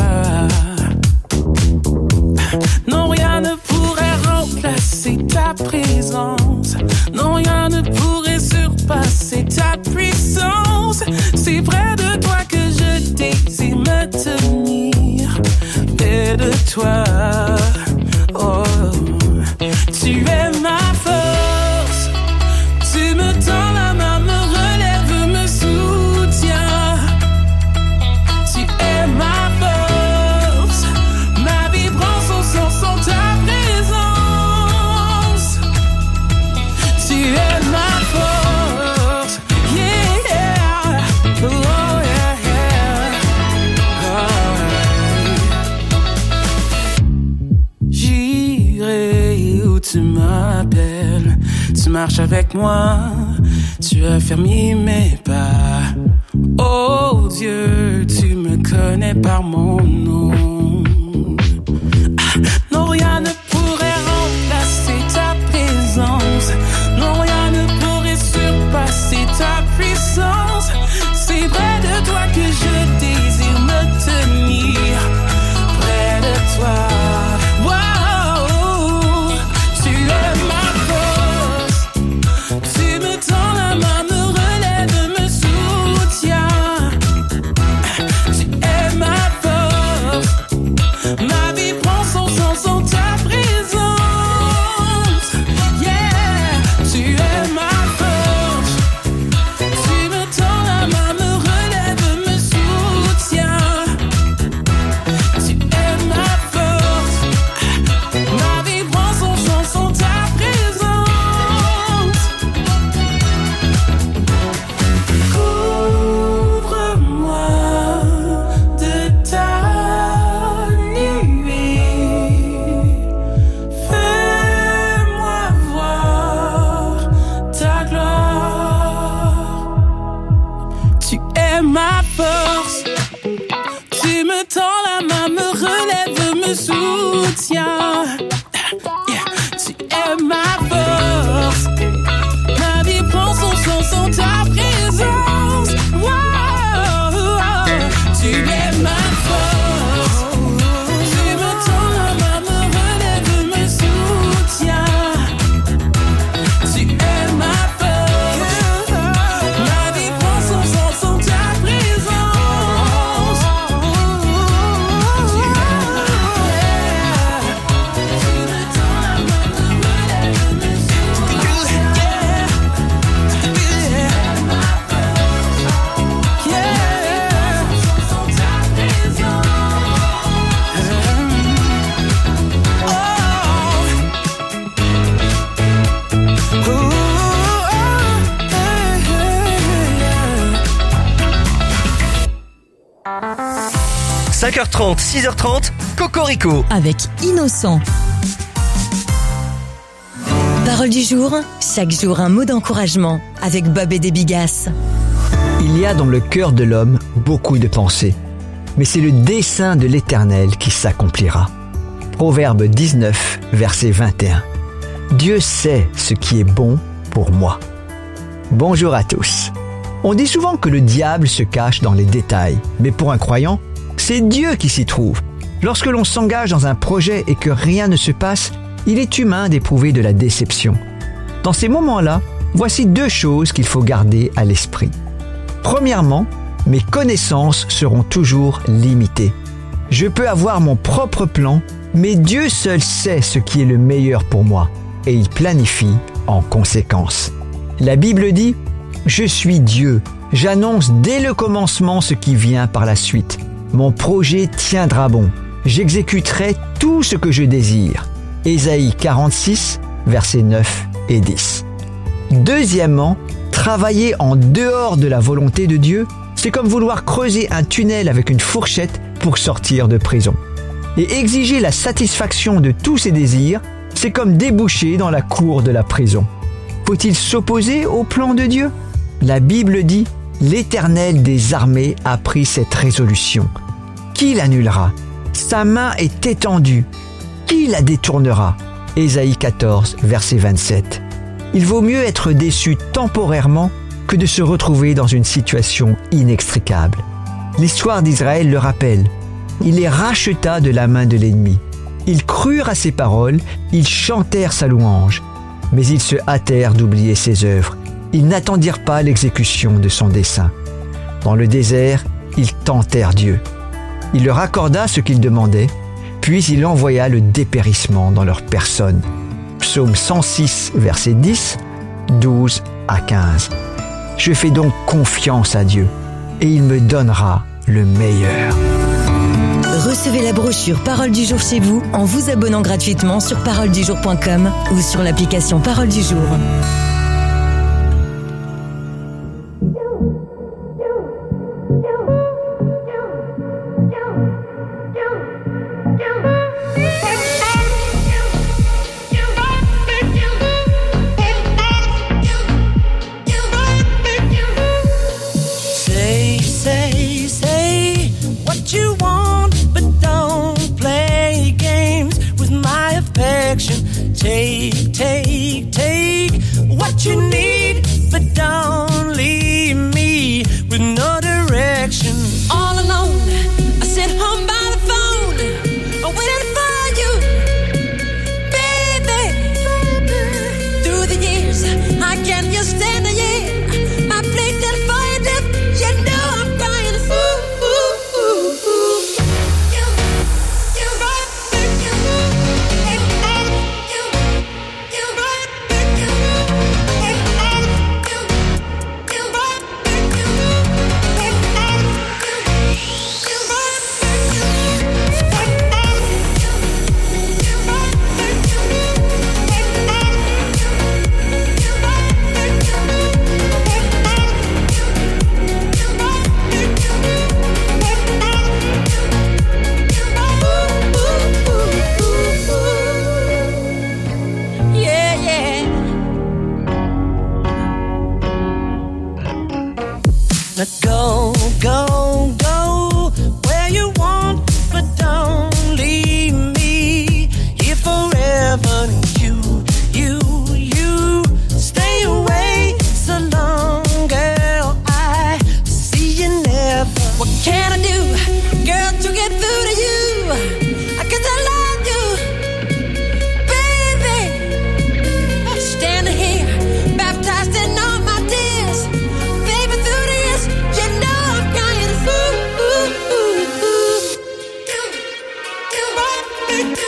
Non, rien ne pourrait remplacer ta présence. Non, rien ne pourrait surpasser ta puissance. C'est près de toi que je désire me tenir. Près de toi, oh, tu es ma force. Tu me tends la main, me relève, me soutiens. Tu es ma force. Ma vie prend son sens en ta présence. Tu es ma force. Yeah. Oh, yeah, yeah. Oh. J'irai où tu m'appelles. Tu marches avec moi. Tu as fermé mes pas. Oh Dieu, tu me connais par mon nom. Ah, non, rien ne pourrait remplacer ta présence. Non, rien ne pourrait surpasser ta puissance. C'est près de toi que je désire me tenir. Près de toi. Wow, tu es ma force. Tu me tends la main, me relève, me soutiens. Tu es ma force. Ma vie prend son sens en ta présence. Yeah, tu es ma force. Tu me tends la main, me relève, me soutiens. Tu es ma force. Ma vie prend son sens en ta présence. Couvre-moi de ta nuée. Fais-moi voir ta gloire. Tu es ma force. Tu me tends la main, me relève, me soutiens. Yeah. Tu es ma force. Ma vie prend son sens en ta présence. Wow. Tu es ma force. Tu me tends la main, me relève, me soutiens. Tu es ma force. Ma vie prend son sens en ta présence. Tu es ma force. Tu me tends la main, me relève, me soutiens. cinq heures trente, six heures trente, Cocorico. Avec Innocent. Parole du jour, chaque jour un mot d'encouragement avec Bob et des Bigasses. Il y a dans le cœur de l'homme beaucoup de pensées, mais c'est le dessein de l'Éternel qui s'accomplira. Proverbe dix-neuf, verset vingt et un. Dieu sait ce qui est bon pour moi. Bonjour à tous. On dit souvent que le diable se cache dans les détails, mais pour un croyant, c'est Dieu qui s'y trouve. Lorsque l'on s'engage dans un projet et que rien ne se passe, il est humain d'éprouver de la déception. Dans ces moments-là, voici deux choses qu'il faut garder à l'esprit. Premièrement, mes connaissances seront toujours limitées. Je peux avoir mon propre plan, mais Dieu seul sait ce qui est le meilleur pour moi, et il planifie en conséquence. La Bible dit « Je suis Dieu, j'annonce dès le commencement ce qui vient par la suite. Mon projet tiendra bon, j'exécuterai tout ce que je désire. » Ésaïe quarante-six, versets neuf et dix. Deuxièmement, travailler en dehors de la volonté de Dieu, c'est comme vouloir creuser un tunnel avec une fourchette pour sortir de prison. Et exiger la satisfaction de tous ses désirs, c'est comme déboucher dans la cour de la prison. Faut-il s'opposer au plan de Dieu ? La Bible dit « L'Éternel des armées a pris cette résolution. Qui l'annulera ? Sa main est étendue. Qui la détournera ?» Ésaïe quatorze, verset vingt-sept. Il vaut mieux être déçu temporairement que de se retrouver dans une situation inextricable. L'histoire d'Israël le rappelle. Il les racheta de la main de l'ennemi. Ils crurent à ses paroles, ils chantèrent sa louange. Mais ils se hâtèrent d'oublier ses œuvres. Ils n'attendirent pas l'exécution de son dessein. Dans le désert, ils tentèrent Dieu. Il leur accorda ce qu'ils demandaient, puis il envoya le dépérissement dans leur personne. Psaume cent six, versets dix, douze à quinze. Je fais donc confiance à Dieu, et il me donnera le meilleur. Recevez la brochure Parole du jour chez vous en vous abonnant gratuitement sur parole du jour point com ou sur l'application Parole du jour. Say, say, say what you want, but don't play games with my affection. Take, take, take what you need, but don't leave me with no direction. All alone, I sit home by the phone, I'm waiting for you, baby. Through the years, I can't just stand a year. My place is for you, lip, you know I'm crying. Ooh, ooh, ooh, ooh. You, you, you, yeah, yeah. Now go, go, go where you want, but don't leave me here forever. You, you, you stay away so long, girl. I see you never. What can I do, girl, to get through to you? I guess I love you, baby. Standing here, baptized in all my tears, baby. Through the years, you know I'm crying. Ooh, ooh, ooh, ooh. You, you, you,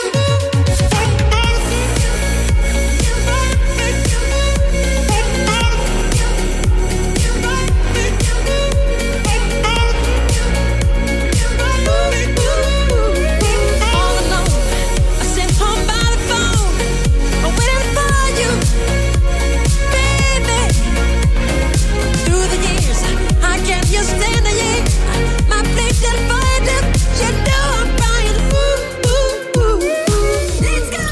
all alone, I sit home by the phone, I'm waiting for you, baby. Through the years, I can't just stand a year. My place is for you, you know I'm crying. Ooh, ooh, ooh, ooh. Let's go.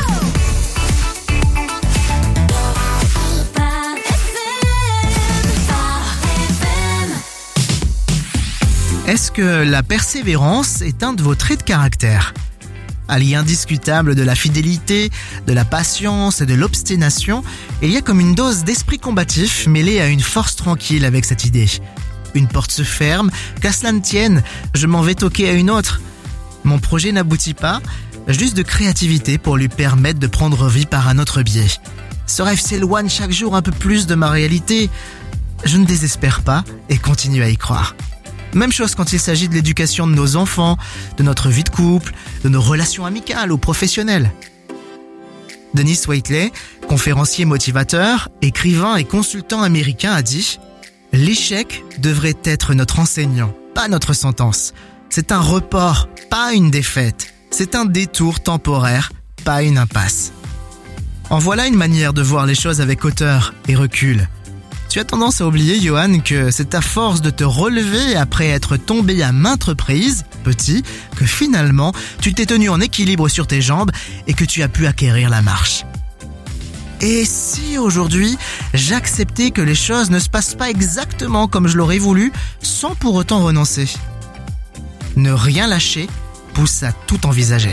Est-ce que la persévérance est un de vos traits de caractère ? Allié indiscutable de la fidélité, de la patience et de l'obstination, il y a comme une dose d'esprit combatif mêlée à une force tranquille avec cette idée. Une porte se ferme, qu'à cela ne tienne, je m'en vais toquer à une autre. Mon projet n'aboutit pas, juste de créativité pour lui permettre de prendre vie par un autre biais. Ce rêve s'éloigne chaque jour un peu plus de ma réalité. Je ne désespère pas et continue à y croire. Même chose quand il s'agit de l'éducation de nos enfants, de notre vie de couple, de nos relations amicales ou professionnelles. Dennis Waitley, conférencier motivateur, écrivain et consultant américain, a dit « L'échec devrait être notre enseignant, pas notre sentence. C'est un report, pas une défaite. C'est un détour temporaire, pas une impasse. » En voilà une manière de voir les choses avec hauteur et recul. Tu as tendance à oublier, Johan, que c'est à force de te relever après être tombé à maintes reprises, petit, que finalement, tu t'es tenu en équilibre sur tes jambes et que tu as pu acquérir la marche. Et si aujourd'hui, j'acceptais que les choses ne se passent pas exactement comme je l'aurais voulu, sans pour autant renoncer ? Ne rien lâcher pousse à tout envisager.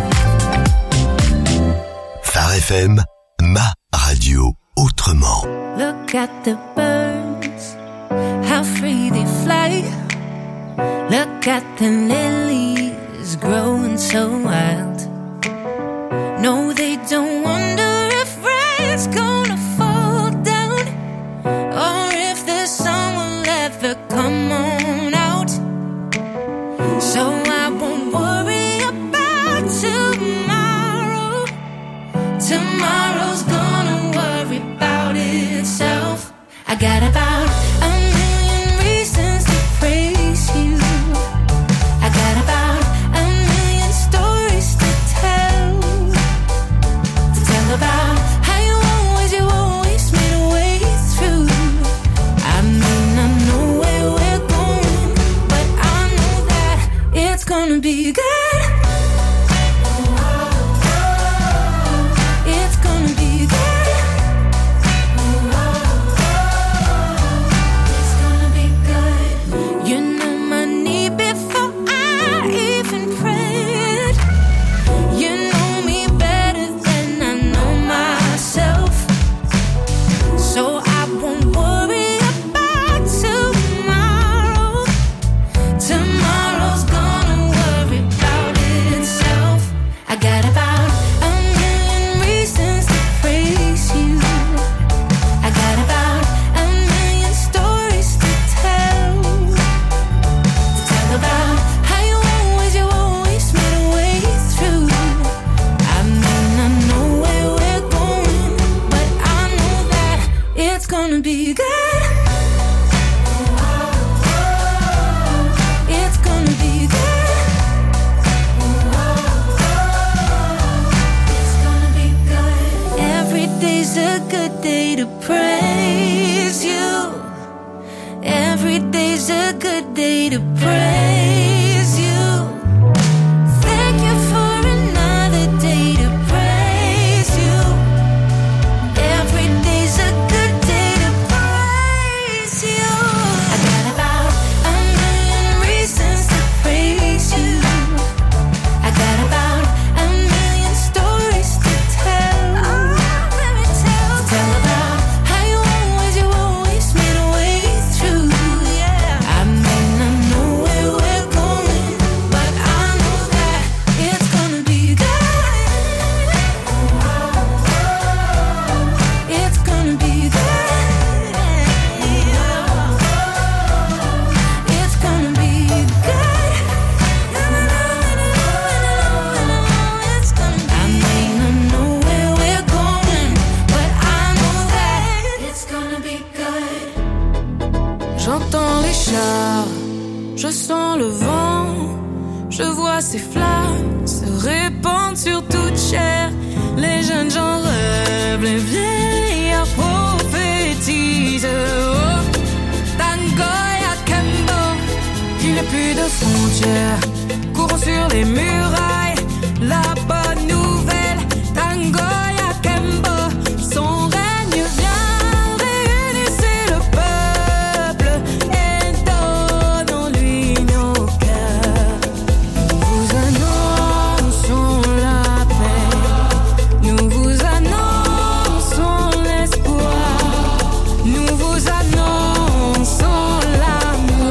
Phare F M, ma radio autrement. Look at the birds sky. Look at the lilies growing so wild. No, they don't wonder if rain's gonna fall down, or if the sun will ever come on out. So I won't worry about tomorrow. Tomorrow's gonna worry about itself. I got about a million reasons to praise you. I got about a million stories to tell. To tell about how you always, you always made a way through. I may not know where we're going, but I know that it's gonna be good. It's gonna be good.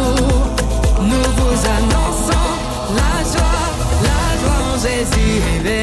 Jésus,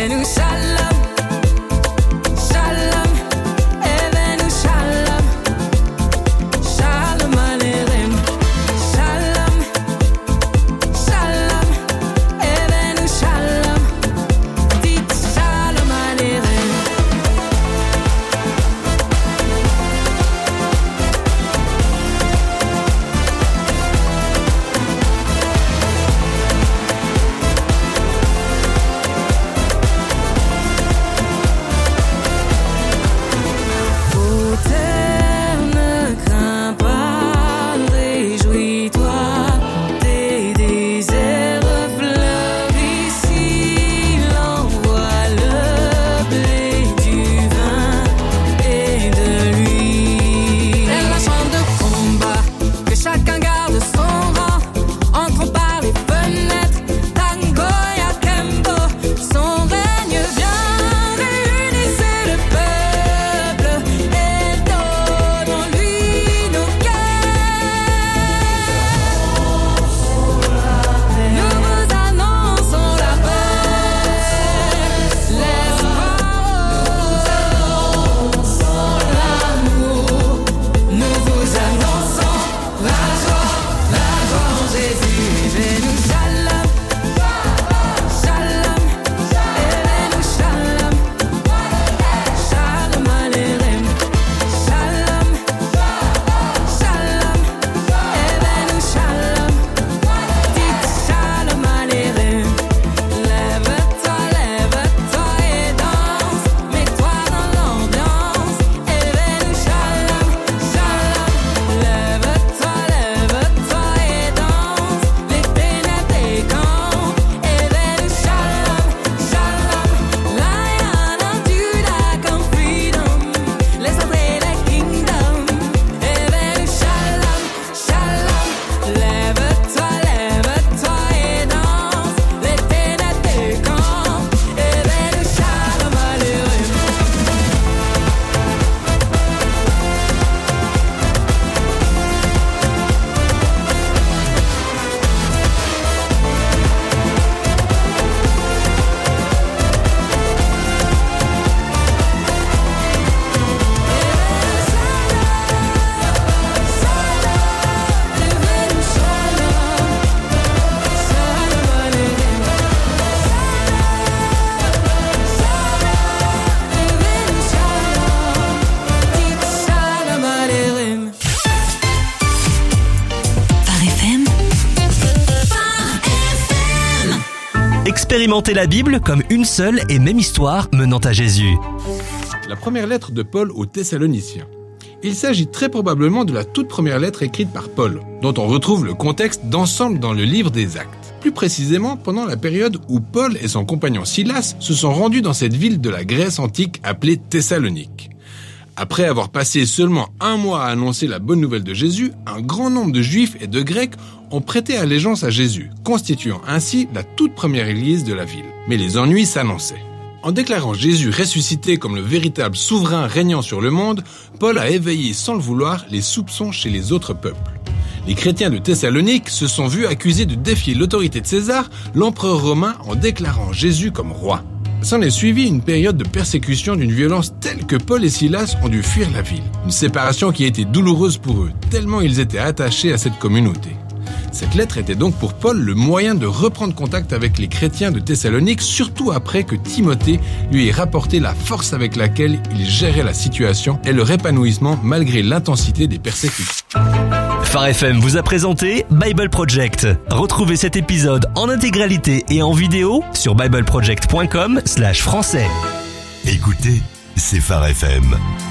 Expérimentez la Bible comme une seule et même histoire menant à Jésus. La première lettre de Paul aux Thessaloniciens. Il s'agit très probablement de la toute première lettre écrite par Paul, dont on retrouve le contexte d'ensemble dans le livre des Actes. Plus précisément, pendant la période où Paul et son compagnon Silas se sont rendus dans cette ville de la Grèce antique appelée Thessalonique. Après avoir passé seulement un mois à annoncer la bonne nouvelle de Jésus, un grand nombre de Juifs et de Grecs ont prêté allégeance à Jésus, constituant ainsi la toute première église de la ville. Mais les ennuis s'annonçaient. En déclarant Jésus ressuscité comme le véritable souverain régnant sur le monde, Paul a éveillé sans le vouloir les soupçons chez les autres peuples. Les chrétiens de Thessalonique se sont vus accusés de défier l'autorité de César, l'empereur romain, en déclarant Jésus comme roi. S'en est suivi une période de persécution d'une violence telle que Paul et Silas ont dû fuir la ville. Une séparation qui a été douloureuse pour eux, tellement ils étaient attachés à cette communauté. Cette lettre était donc pour Paul le moyen de reprendre contact avec les chrétiens de Thessalonique, surtout après que Timothée lui ait rapporté la force avec laquelle il gérait la situation et leur épanouissement malgré l'intensité des persécutions. Phare F M vous a présenté Bible Project. Retrouvez cet épisode en intégralité et en vidéo sur bibleproject point com slash français. Écoutez, c'est Phare F M.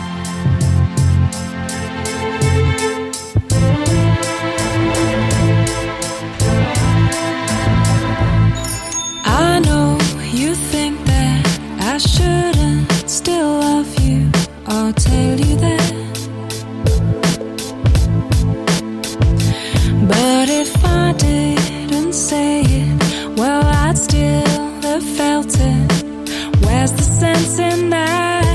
I know you think that I shouldn't still love you. I'll tell you that. But if I didn't say it, well, I'd still have felt it. Where's the sense in that?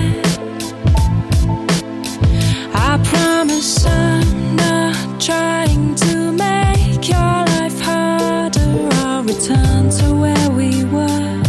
I promise I'm not trying to make your life harder. I'll return to where we were.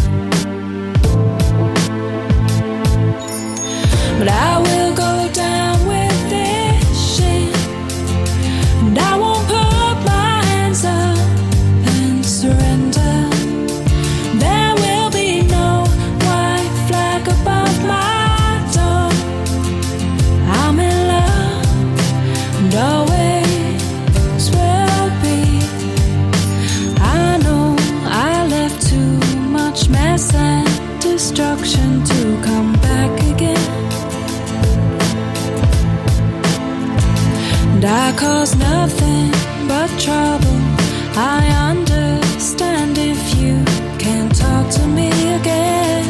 But I will go down with this shit, and I won't put my hands up and surrender. There will be no white flag above my door. I'm in love and always will be. I know I left too much mess and destruction to come back again. And I cause nothing but trouble. I understand if you can't talk to me again.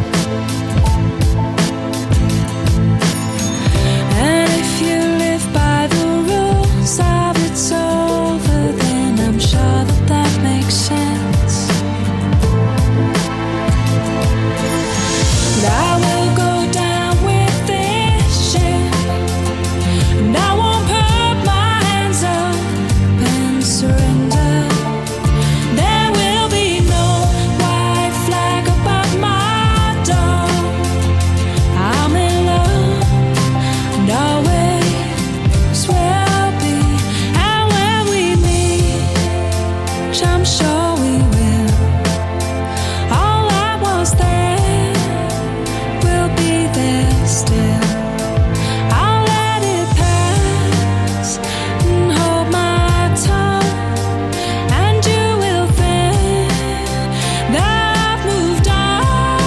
And if you live by the rules of it's over, then I'm sure that that makes sense. But I will go down with this shit, and I won't put my hands up and surrender. There will be no white flag above my door. I'm in love and always will be. And when we meet, which I'm sure we will, all that was there will be there still. I'll let it pass and hold my tongue, and you will think that I've moved on.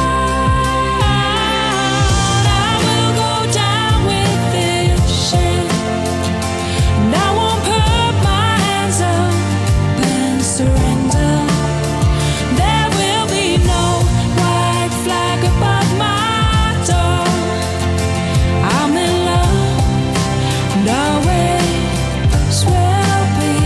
I will go down with this shit, and I won't put my hands up and surrender. There will be no white flag above my door. I'm in love and always will be.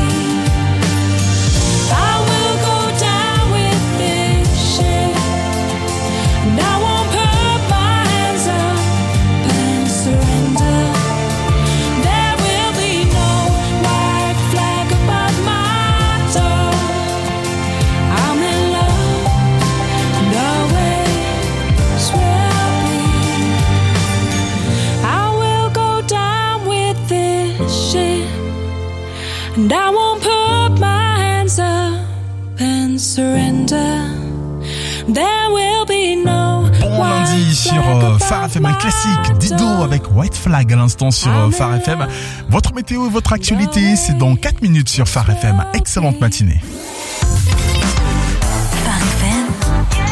I will go down with this shit, and I won't put my hands up and surrender. There will be no white flag above my door. I'm in love and always will be. I will go down with this shit, and I won't put my hands up and surrender. There will be no Bon lundi sur euh, Phare F M, un classique Dido avec White Flag à l'instant sur euh, Phare F M. Votre météo et votre actualité, c'est dans quatre minutes sur Phare F M. Excellente matinée. Phare F M.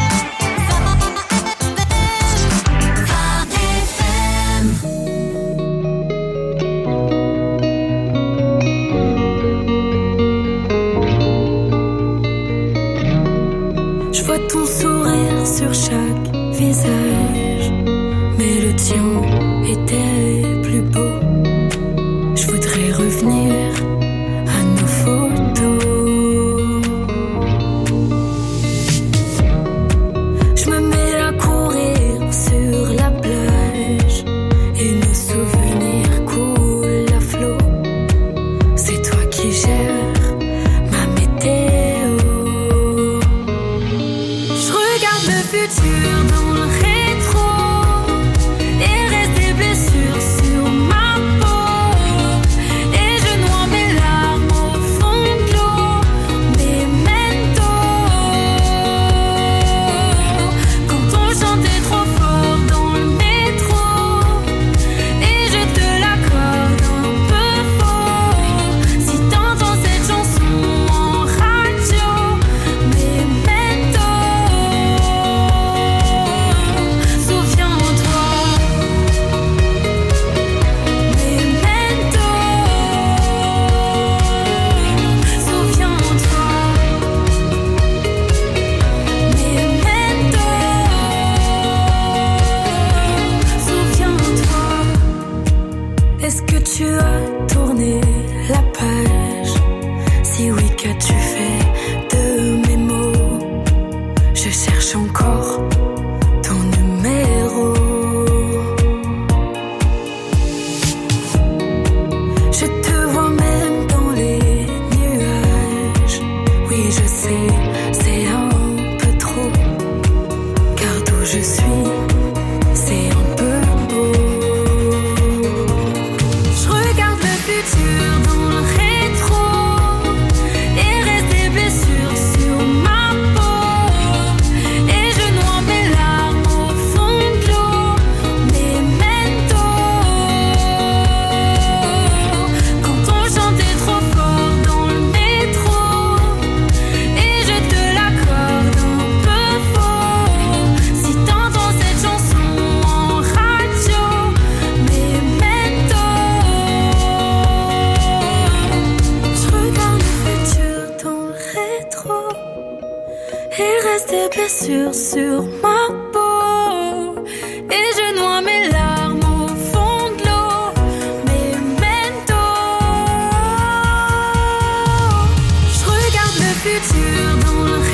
sur chaque visage, mais le tien était plus beau. Je voudrais revenir à nos photos. Je me mets à courir sur la plage et nos souvenirs coulent à flot. C'est toi qui gères ma météo. Je regarde le futur dans le rétro et reste des blessures sur ma peau. Et je noie mes larmes au fond de l'eau. Memento. Quand on chantait trop fort dans le métro et je te l'accorde un peu faux. Si t'entends cette chanson en radio, Memento. Souviens-toi. Memento. Souviens-toi. Memento. Souviens-toi. Est-ce que tu as tourné la page? Si oui, qu'as-tu fait de mes mots? Je cherche encore ton numéro. Je te vois même dans les nuages. Oui, je sais, c'est un peu trop. Car d'où je suis, c'est un peu beau. Je regarde le futur dans le rétro et reste des blessures sur ma peau. Et je noie mes larmes au fond de l'eau. Memento. Quand on chantait trop fort dans le métro et je te l'accorde un peu faux. Si t'entends cette chanson en radio, Memento. Je regarde le futur dans le rétro et reste des blessures sur ma peau. Et je noie mes larmes au fond de l'eau. Memento. Je regarde le futur dans le